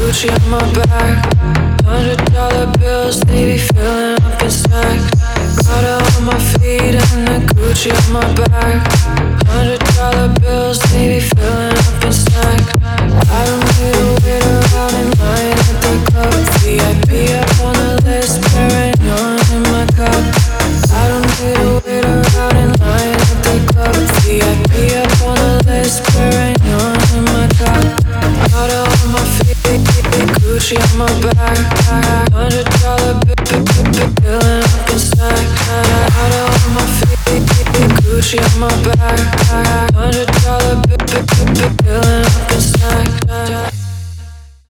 Gucci on my back. $100 bills, they be filling up in stacks. Prada on my feet and the Gucci on my back. $100 bills, they be filling up in stacks. I don't need to wait around in line at the club. VIP up on the list, Paragnon in my cup. I don't need to wait around in line at the club. VIP up on the list, Paragnon in my cup. Prada on my feet, Gucci on my back. $100 filling up in stacks. Prada on my feet, Gucci on my back. $100 filling